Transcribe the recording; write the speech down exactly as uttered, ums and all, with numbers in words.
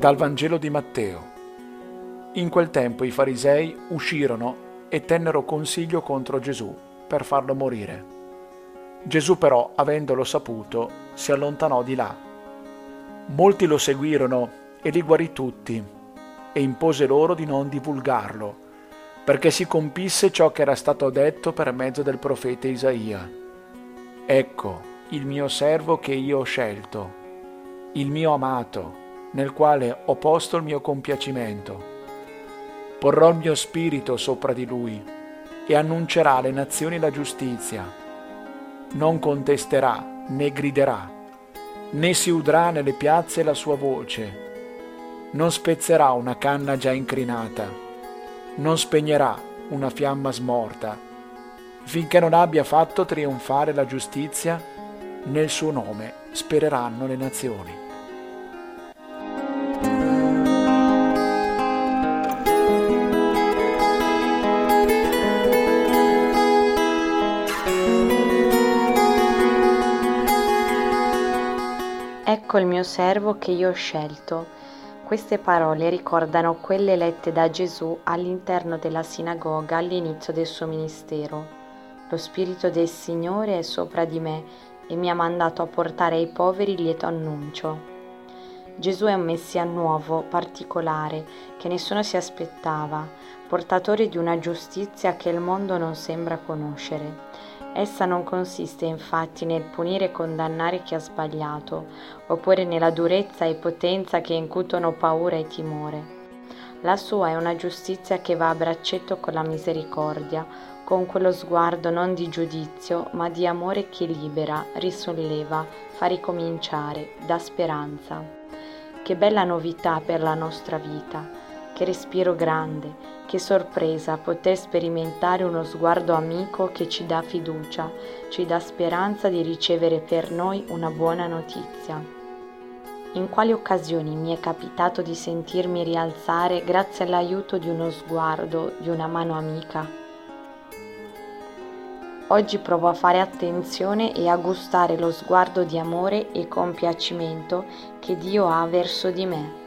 Dal Vangelo di Matteo. In quel tempo i farisei uscirono e tennero consiglio contro Gesù per farlo morire. Gesù però, avendolo saputo, si allontanò di là. Molti lo seguirono e li guarì tutti, e impose loro di non divulgarlo, perché si compisse ciò che era stato detto per mezzo del profeta Isaia. Ecco il mio servo che io ho scelto, il mio amato, nel quale ho posto il mio compiacimento. Porrò il mio spirito sopra di lui e annuncerà alle nazioni la giustizia. Non contesterà né griderà, né si udrà nelle piazze la sua voce. Non spezzerà una canna già incrinata, non spegnerà una fiamma smorta, finché non abbia fatto trionfare la giustizia. Nel suo nome spereranno le nazioni. Ecco il mio servo che io ho scelto. Queste parole ricordano quelle lette da Gesù all'interno della sinagoga all'inizio del suo ministero. Lo Spirito del Signore è sopra di me e mi ha mandato a portare ai poveri il lieto annuncio. Gesù è un Messia nuovo, particolare, che nessuno si aspettava, portatore di una giustizia che il mondo non sembra conoscere. Essa non consiste infatti nel punire e condannare chi ha sbagliato, oppure nella durezza e potenza che incutono paura e timore. La sua è una giustizia che va a braccetto con la misericordia, con quello sguardo non di giudizio, ma di amore che libera, risolleva, fa ricominciare, dà speranza. Che bella novità per la nostra vita! Che respiro grande, che sorpresa poter sperimentare uno sguardo amico che ci dà fiducia, ci dà speranza di ricevere per noi una buona notizia. In quali occasioni mi è capitato di sentirmi rialzare grazie all'aiuto di uno sguardo, di una mano amica? Oggi provo a fare attenzione e a gustare lo sguardo di amore e compiacimento che Dio ha verso di me.